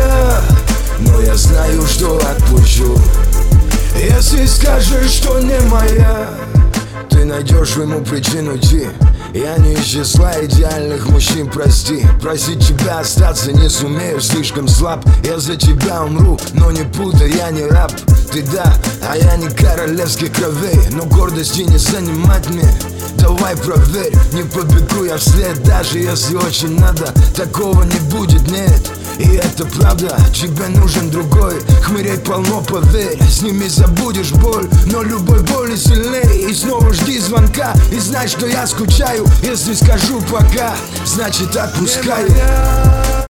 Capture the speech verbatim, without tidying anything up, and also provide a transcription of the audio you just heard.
моя, но я знаю, что отпущу. Если скажешь, что не моя, ты найдешь ему причину идти. Я не из числа идеальных мужчин, прости. Просить тебя остаться не сумею, слишком слаб. Я за тебя умру, но не путай, я не раб. Ты да, а я не королевских кровей, но гордости не занимать мне. Давай проверь, не побегу я вслед, даже если очень надо. Такого не будет, нет. И это правда, тебе нужен другой. Хмырей полно, поверь, с ними забудешь боль, но любой боли сильней. И снова жди звонка, и знай, что я скучаю. Если скажу пока, значит отпускаю.